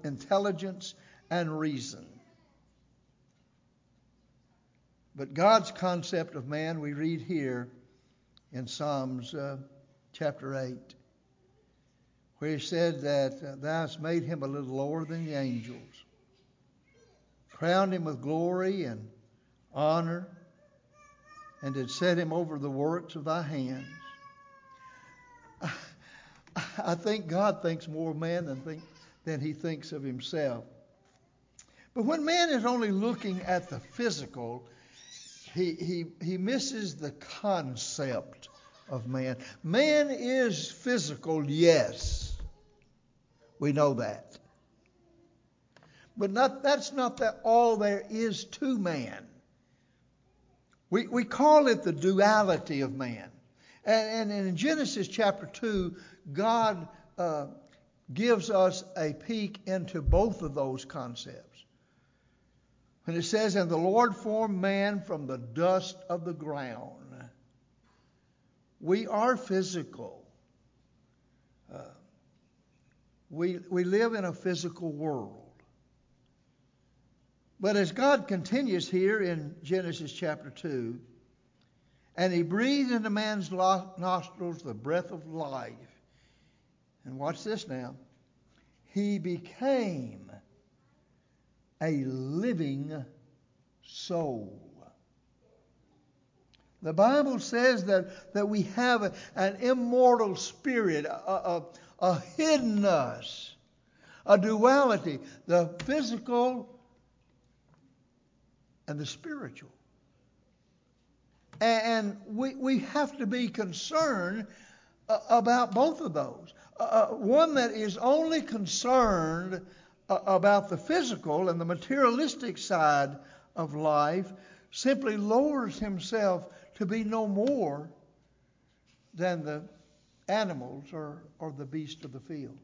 intelligence and reason. But God's concept of man we read here in Psalms chapter 8, where he said that thou hast made him a little lower than the angels, crowned him with glory and honor, and did set him over the works of thy hands. I think God thinks more of man than he thinks of himself. But when man is only looking at the physical, he misses the concept of man. Man is physical, yes. We know that. But that's not all there is to man. We call it the duality of man. And in Genesis chapter 2, God gives us a peek into both of those concepts. When it says, and the Lord formed man from the dust of the ground. We are physical. We live in a physical world. But as God continues here in Genesis chapter 2, and he breathed into man's nostrils the breath of life. And watch this now. He became a living soul. The Bible says that we have an immortal spirit, a hiddenness, a duality, the physical and the spiritual. And we have to be concerned about both of those. One that is only concerned about the physical and the materialistic side of life simply lowers himself to be no more than the animals or the beast of the field.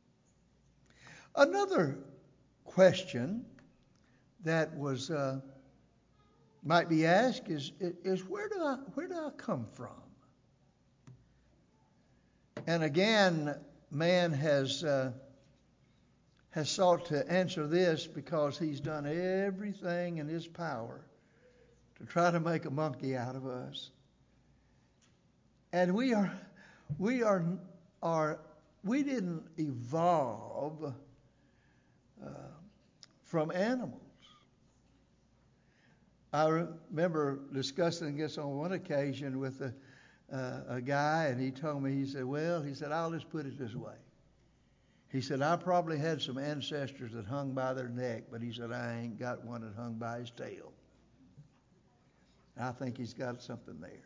Another question that was might be asked is where do I come from? And again, man has sought to answer this because he's done everything in his power to try to make a monkey out of us. And we didn't evolve from animals. I remember discussing this on one occasion with a guy, and he told me, he said, I'll just put it this way. He said, I probably had some ancestors that hung by their neck, but he said, I ain't got one that hung by his tail. I think he's got something there.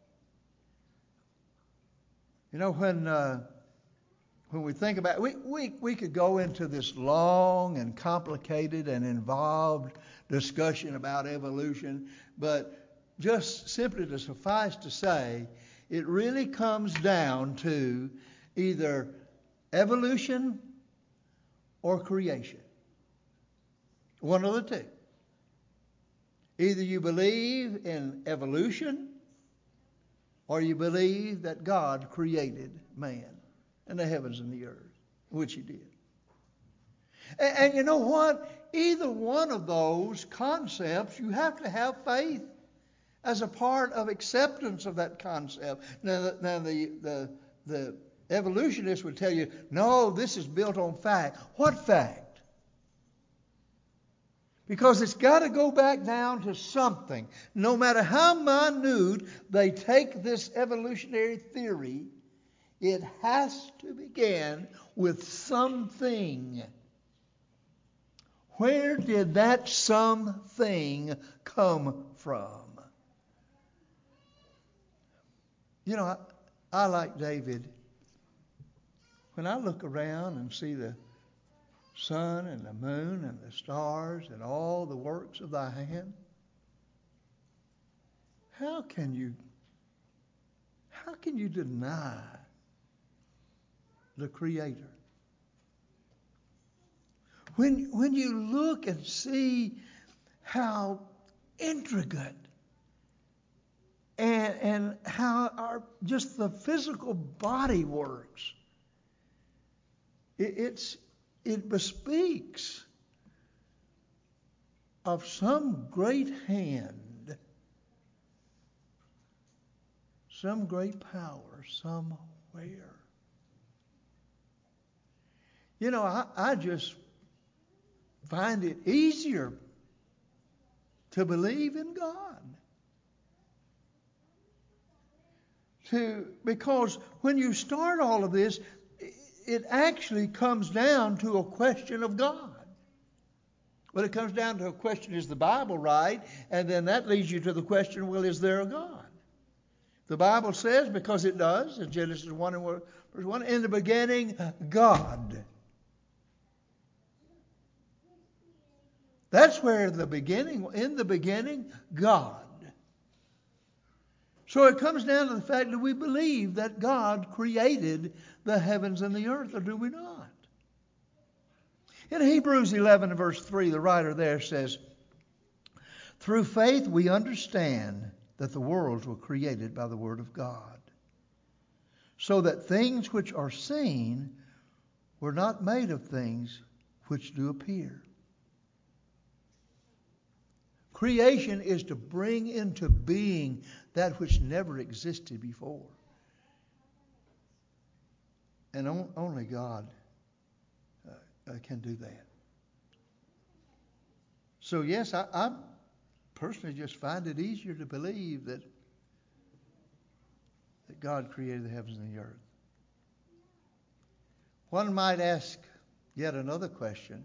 You know, when we think about it, we could go into this long and complicated and involved discussion about evolution, but just simply to suffice to say, it really comes down to either evolution or creation. One of the two. Either you believe in evolution or you believe that God created man and the heavens and the earth, which he did. And you know what? Either one of those concepts, you have to have faith as a part of acceptance of that concept. Now the evolutionists would tell you, no, this is built on fact. What fact? Because it's got to go back down to something. No matter how minute they take this evolutionary theory, it has to begin with something. Where did that something come from? You know, I like David. When I look around and see the sun and the moon and the stars and all the works of thy hand, how can you deny the Creator? When you look and see how intricate and how just the physical body works, it's it bespeaks of some great hand, some great power somewhere. You know, I just find it easier to believe in God. Because when you start all of this, it actually comes down to a question of God. Well, it comes down to a question, is the Bible right? And then that leads you to the question, well, is there a God? The Bible says, because it does, in Genesis 1 and verse 1, in the beginning, God. That's where in the beginning, God. So it comes down to the fact that we believe that God created the heavens and the earth, or do we not? In Hebrews 11 and verse 3, the writer there says, through faith we understand that the worlds were created by the word of God, so that things which are seen were not made of things which do appear. Creation is to bring into being that which never existed before. And only God can do that. So yes, I personally just find it easier to believe that God created the heavens and the earth. One might ask yet another question.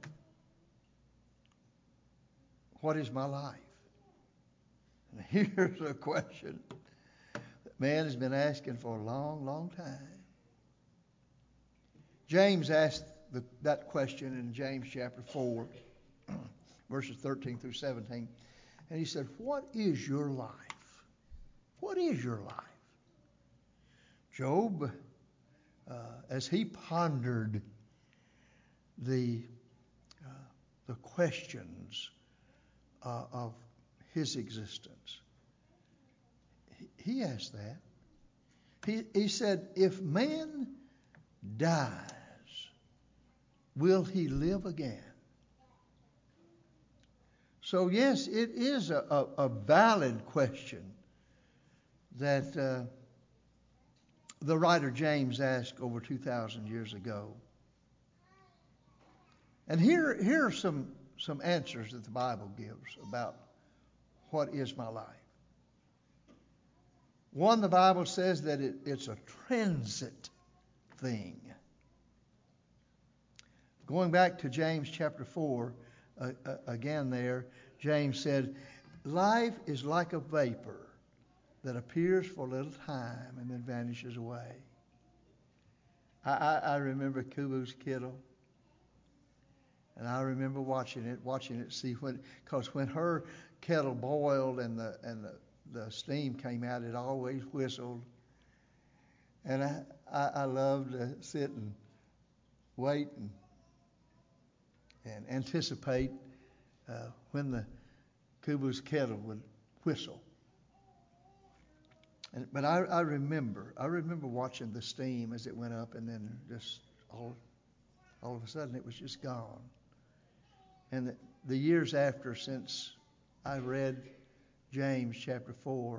What is my life? And here's a question that man has been asking for a long, long time. James asked that question in James chapter 4, verses 13 through 17. And he said, what is your life? What is your life? Job, as he pondered the questions of his existence, he asked that. He said, if man dies, will he live again? So yes, it is a valid question that the writer James asked over 2,000 years ago. And here are some answers that the Bible gives about what is my life. One, the Bible says that it's a transit thing. Going back to James chapter 4, again there, James said, life is like a vapor that appears for a little time and then vanishes away. I remember Kubu's kettle, and I remember watching it, see because when her kettle boiled and the steam came out, it always whistled, and I loved to sit and wait and anticipate when the Kubu's kettle would whistle. But I remember watching the steam as it went up, and then just all of a sudden it was just gone. And the years after, since I read James chapter 4,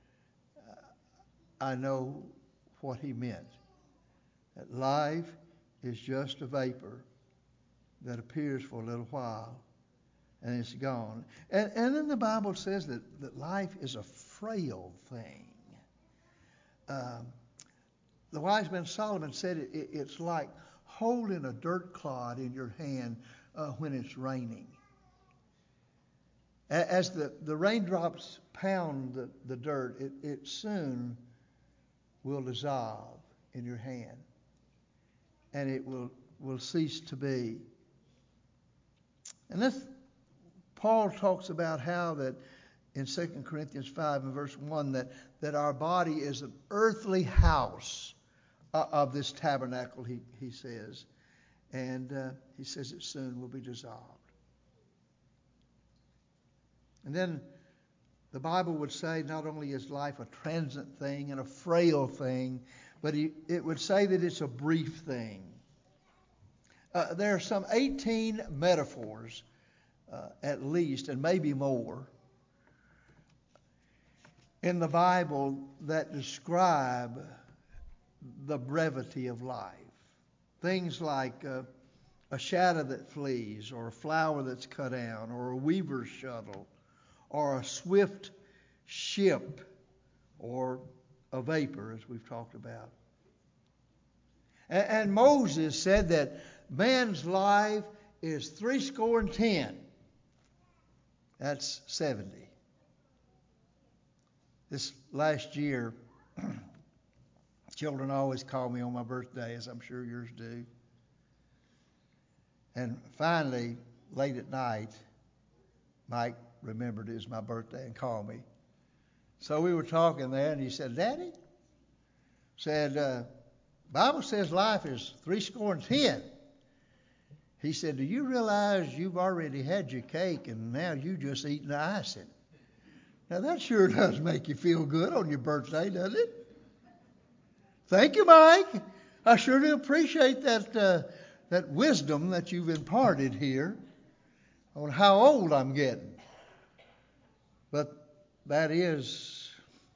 I know what he meant. That life is just a vapor that appears for a little while and it's gone. And then the Bible says that life is a frail thing. The wise man Solomon said it's like holding a dirt clod in your hand when it's raining. As the raindrops pound the dirt, it soon will dissolve in your hand, and it will cease to be. And this, Paul talks about how that in 2 Corinthians 5 and verse 1 that our body is an earthly house of this tabernacle, he says. And he says it soon will be dissolved. And then the Bible would say not only is life a transient thing and a frail thing, but it would say that it's a brief thing. There are some 18 metaphors, at least, and maybe more, in the Bible that describe the brevity of life. Things like a shadow that flees, or a flower that's cut down, or a weaver's shuttle, or a swift ship, or a vapor, as we've talked about. And Moses said that man's life is 70. That's 70. This last year, children always call me on my birthday, as I'm sure yours do. And finally, late at night, Mike remembered it was my birthday and called me. So we were talking there, and he said, "Daddy," said, "Bible says life is 70." He said, "Do you realize you've already had your cake and now you just eating the icing?" Now that sure does make you feel good on your birthday, doesn't it? Thank you, Mike. I sure do appreciate that wisdom that you've imparted here on how old I'm getting. But that is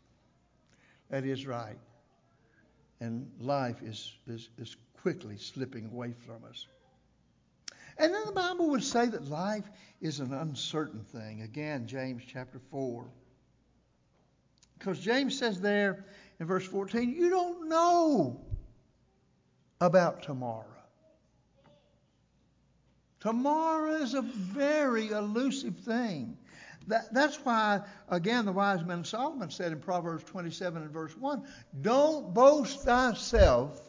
right. And life is quickly slipping away from us. And then the Bible would say that life is an uncertain thing. Again, James chapter 4. Because James says there in verse 14, you don't know about tomorrow. Tomorrow is a very elusive thing. That's why, again, the wise man Solomon said in Proverbs 27 and verse 1, don't boast thyself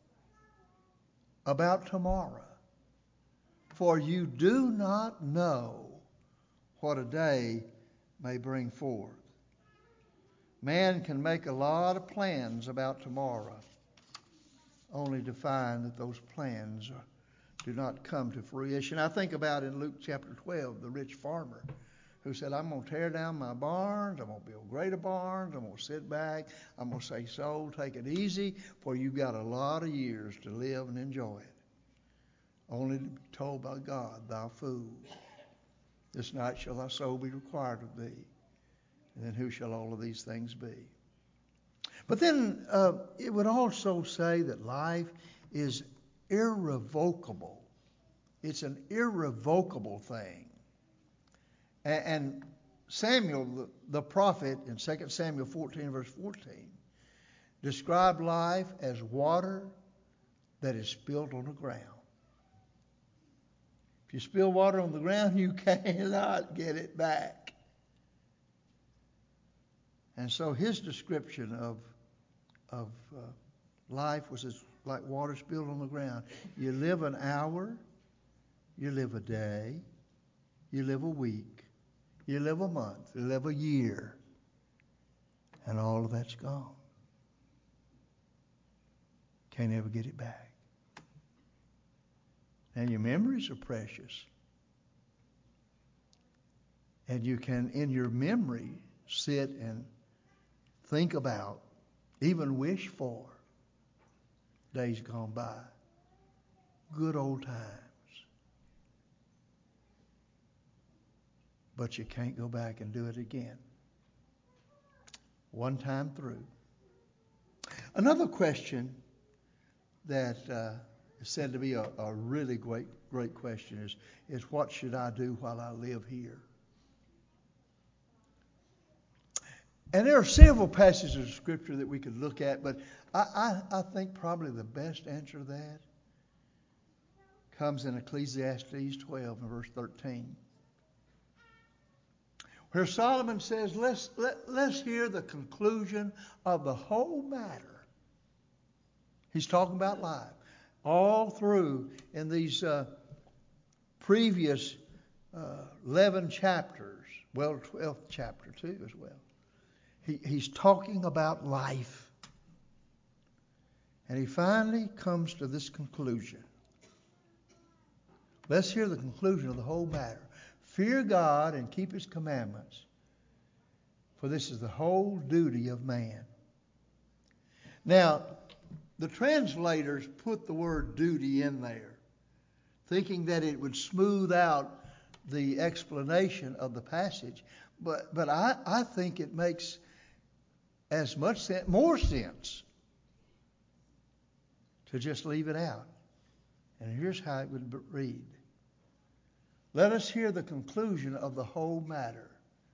about tomorrow, for you do not know what a day may bring forth. Man can make a lot of plans about tomorrow, only to find that those plans do not come to fruition. I think about in Luke chapter 12, the rich farmer who said, I'm going to tear down my barns, I'm going to build greater barns, I'm going to sit back, I'm going to say, soul, take it easy, for you've got a lot of years to live and enjoy it. Only to be told by God, thou fool, this night shall thy soul be required of thee. And then who shall all of these things be? But then it would also say that life is irrevocable. It's an irrevocable thing. And Samuel, the prophet, in 2 Samuel 14, verse 14, described life as water that is spilled on the ground. If you spill water on the ground, you cannot get it back. And so his description of life was like water spilled on the ground. You live an hour, you live a day, you live a week, you live a month, you live a year, and all of that's gone. Can't ever get it back. And your memories are precious. And you can, in your memory, sit and think about, even wish for days gone by. Good old times. But you can't go back and do it again. One time through. Another question that is said to be a really great question is what should I do while I live here? And there are several passages of Scripture that we could look at, but I think probably the best answer to that comes in Ecclesiastes 12 and verse 13. Where Solomon says, let's hear the conclusion of the whole matter. He's talking about life. All through in these previous 11 chapters, well, 12th chapter too as well. He's talking about life. And he finally comes to this conclusion. Let's hear the conclusion of the whole matter. Fear God and keep His commandments, for this is the whole duty of man. Now, the translators put the word duty in there. thinking that it would smooth out the explanation of the passage. But I think it makes as much sense, more sense, to just leave it out. And here's how it would read. Let us hear the conclusion of the whole matter.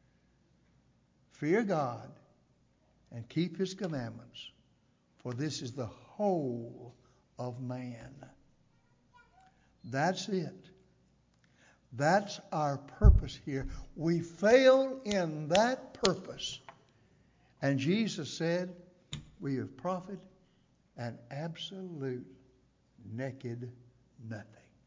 Fear God and keep His commandments, for this is the whole of man. That's it. That's our purpose here. We fail in that purpose. And Jesus said, we have profited an absolute naked nothing.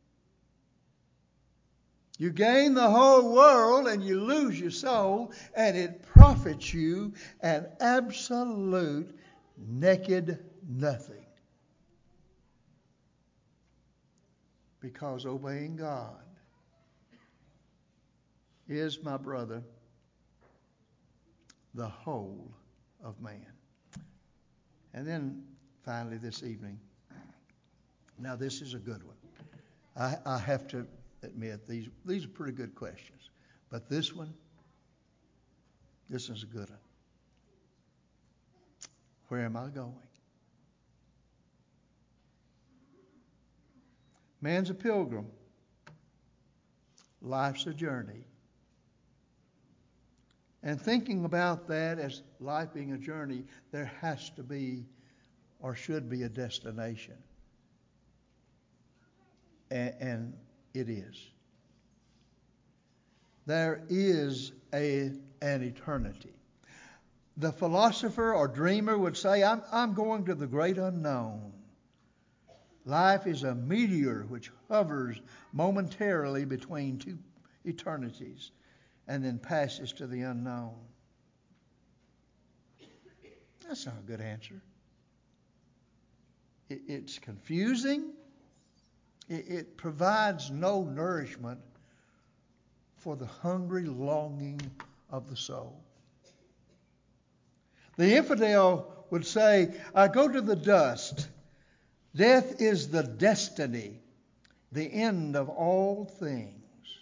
You gain the whole world and you lose your soul, and it profits you an absolute naked nothing. Because obeying God is, my brother, the whole of man. And then finally this evening, now this is a good one. I have to admit, these are pretty good questions. But this is a good one. Where am I going? Man's a pilgrim. Life's a journey. And thinking about that as life being a journey, there has to be or should be a destination. And it is. There is an eternity. The philosopher or dreamer would say, I'm going to the great unknown. Life is a meteor which hovers momentarily between two eternities and then passes to the unknown. That's not a good answer. It's confusing. It provides no nourishment for the hungry longing of the soul. The infidel would say, I go to the dust. Death is the destiny, the end of all things.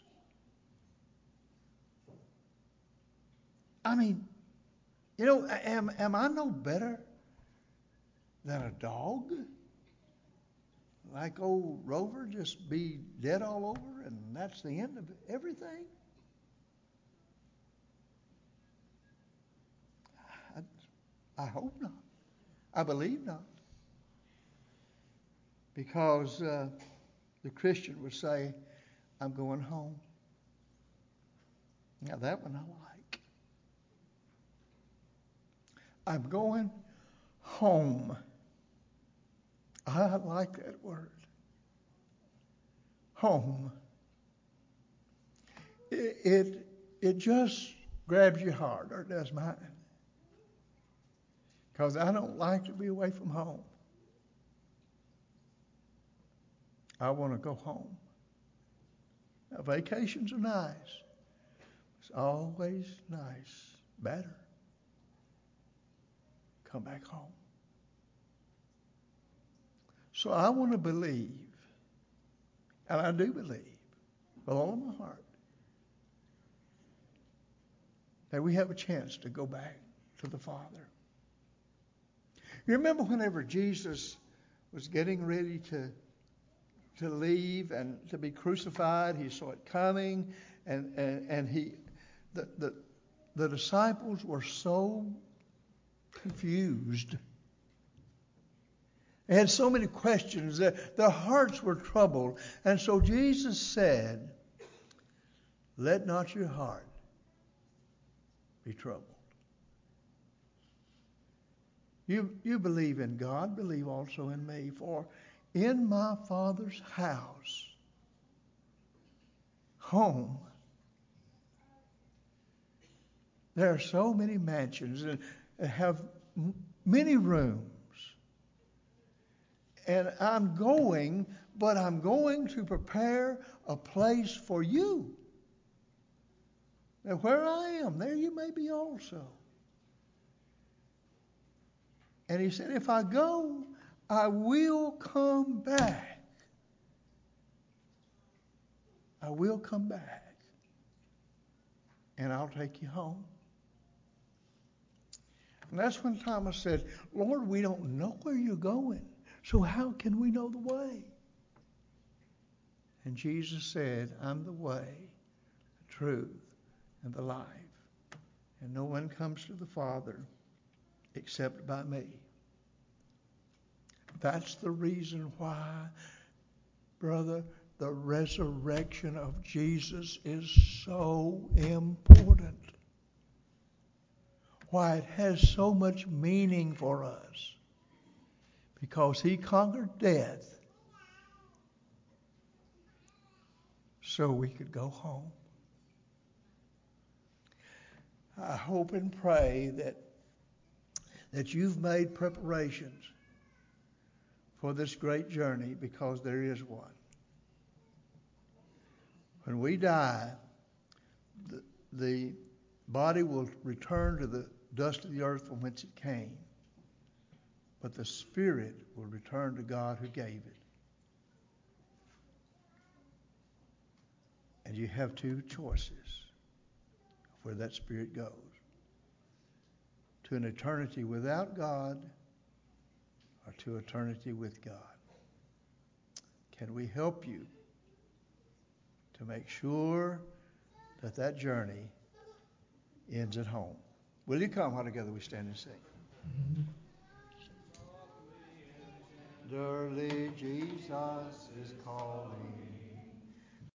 I mean, am I no better than a dog? Like old Rover, just be dead all over and that's the end of everything? I hope not. I believe not. Because the Christian would say, I'm going home. Now that one I like. I'm going home. I like that word. Home. It just grabs your heart, or it does mine. Because I don't like to be away from home. I want to go home. Now, vacations are nice. It's always nice. Better. Come back home. So I want to believe, and I do believe, with all of my heart, that we have a chance to go back to the Father. You remember whenever Jesus was getting ready to leave and to be crucified, he saw it coming, and the disciples were so confused. They had so many questions. Their hearts were troubled. And so Jesus said, let not your heart be troubled. You believe in God, believe also in me. For in my Father's house, home, there are so many mansions and have many rooms. And I'm going to prepare a place for you. And where I am, there you may be also. And he said, if I go, I will come back I will come back and I'll take you home. And that's when Thomas said, Lord, we don't know where you're going, so how can we know the way? And Jesus said, I'm the way, the truth, and the life. And no one comes to the Father except by me. That's the reason why, brother, the resurrection of Jesus is so important. Why it has so much meaning for us. Because he conquered death so we could go home. I hope and pray that you've made preparations for this great journey, because there is one. When we die, the body will return to the dust of the earth from whence it came, but the spirit will return to God who gave it. And you have two choices of where that spirit goes: to an eternity without God, or to eternity with God. Can we help you to make sure that that journey ends at home? Will you come while together we stand and sing? Dearly Jesus is calling.